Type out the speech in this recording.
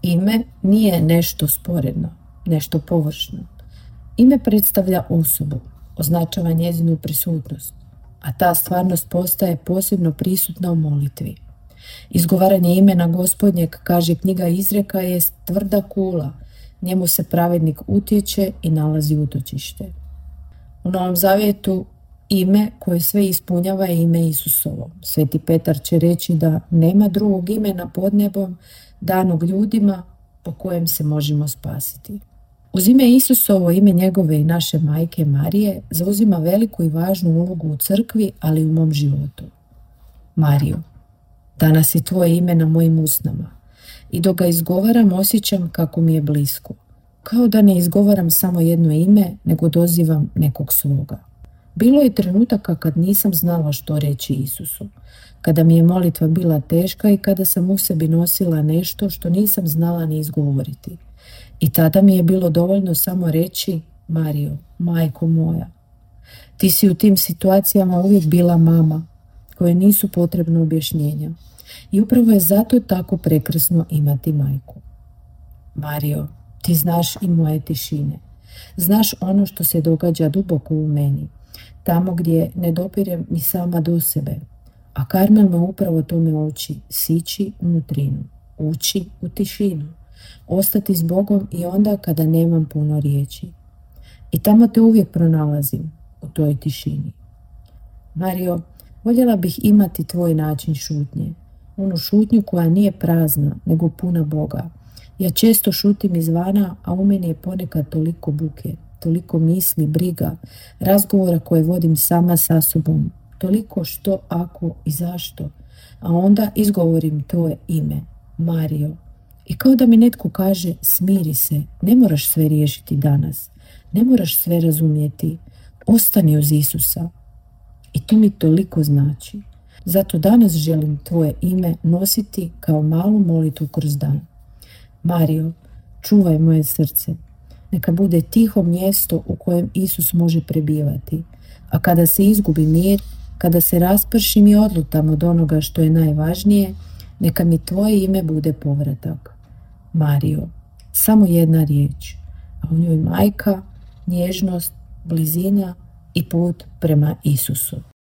Ime nije nešto sporedno, nešto površno. Ime predstavlja osobu, označava njezinu prisutnost, a ta stvarnost postaje posebno prisutna u molitvi. Izgovaranje imena Gospodnjeg, kaže knjiga Izreka, je tvrda kula, njemu se pravednik utječe i nalazi utočište. U Novom Zavjetu ime koje sve ispunjava je ime Isusovo. Sveti Petar će reći da nema drugog imena pod nebom danog ljudima po kojem se možemo spasiti. Uz ime Isusovo, ime njegove i naše majke Marije, zauzima veliku i važnu ulogu u crkvi, ali i u mom životu. Marijo, danas je tvoje ime na mojim usnama i dok ga izgovaram osjećam kako mi je blisko. Kao da ne izgovaram samo jedno ime, nego dozivam nekog svoga. Bilo je trenutaka kad nisam znala što reći Isusu, kada mi je molitva bila teška i kada sam u sebi nosila nešto što nisam znala ni izgovoriti. I tada mi je bilo dovoljno samo reći: Marijo, majko moja. Ti si u tim situacijama uvijek bila mama, koje nisu potrebno objašnjenja. I upravo je zato tako prekrasno imati majku. Marijo, ti znaš i moje tišine. Znaš ono što se događa duboko u meni, tamo gdje ne dopirem ni sama do sebe. A Karmel me upravo tome uči: sići unutrinu, ući u tišinu, ostati s Bogom i onda kada nemam puno riječi. I tamo te uvijek pronalazim, u toj tišini. Marijo, voljela bih imati tvoj način šutnje, onu šutnju koja nije prazna, nego puna Boga. Ja često šutim izvana, a u meni je ponekad toliko buke, toliko misli, briga, razgovora koje vodim sama sa sobom, toliko što, ako i zašto, a onda izgovorim tvoje ime, Marijo. I kao da mi netko kaže: smiri se, ne moraš sve riješiti danas, ne moraš sve razumjeti, ostani uz Isusa. I to mi toliko znači. Zato danas želim tvoje ime nositi kao malu molitvu kroz dan. Marijo, čuvaj moje srce. Neka bude tiho mjesto u kojem Isus može prebivati. A kada se izgubi mir, kada se raspršim i odlutam od onoga što je najvažnije, neka mi tvoje ime bude povratak. Marijo, samo jedna riječ, a u njoj majka, nježnost, blizina i put prema Isusu.